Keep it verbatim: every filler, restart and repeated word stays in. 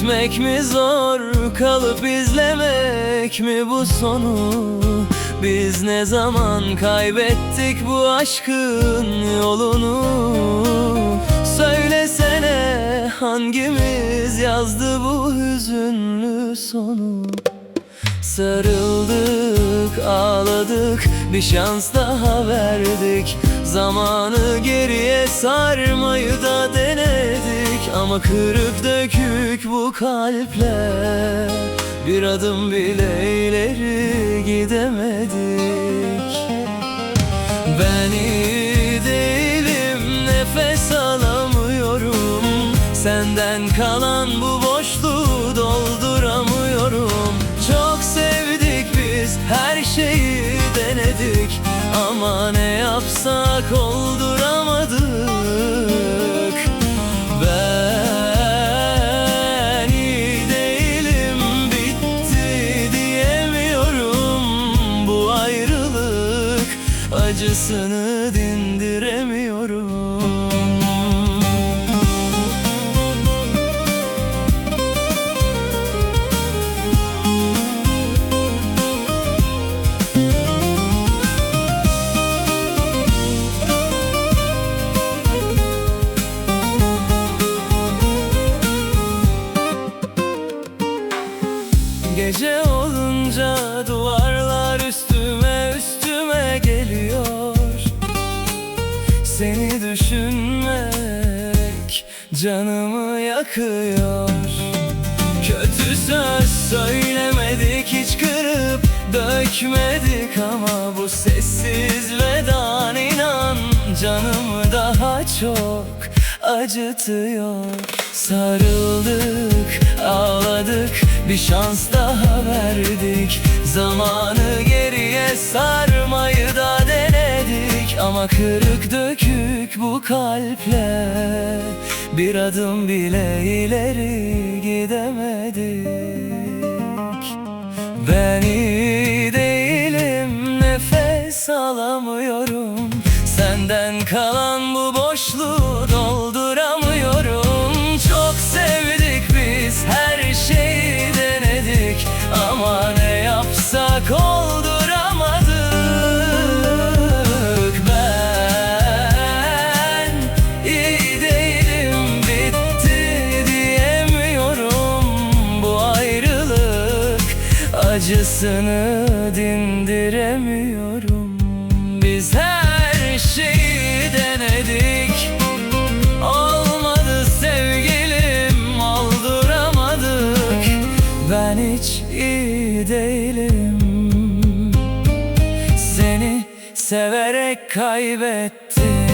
Gitmek mi zor, kalıp izlemek mi bu sonu? Biz ne zaman kaybettik bu aşkın yolunu? Söylesene, hangimiz yazdı bu hüzünlü sonu? Sarıldık, ağladık, bir şans daha verdik. Zamanı geriye sarmayı da denedik. Ama kırık dökük bu kalpler, bir adım bile ileri gidemedik. Ben iyi değilim, nefes alamıyorum. Senden kalan bu boşluğu dolduramıyorum. Çok sevdik biz, her şeyi denedik. Ama ne yapsak olduramadık. Ben iyi değilim, bitti diyemiyorum. Bu ayrılık acısını dindiremiyorum. Gece olunca duvarlar üstüme üstüme geliyor. Seni düşünmek canımı yakıyor. Kötü söz söylemedik, hiç kırıp dökmedik. Ama bu sessiz vedan, inan, canımı daha çok acıtıyor. Sarıldık, ağladık, bir şans daha verdik. Zamanı geriye sarmayı da denedik. Ama kırık dökük bu kalpler, bir adım bile ileri gidemedik. Ben iyi değilim, nefes alamıyorum. Senden kalan bu boşluğu dolduramıyorum. Çok sevdik biz, her şeyi denedik. Ama ne yapsak olduramadık. Ben iyi değilim, bitti diyemiyorum. Bu ayrılık acısını dindiremiyorum. Biz her şeyi denedik, olmadı sevgilim, olduramadık. Ben hiç iyi değilim, seni severek kaybettim.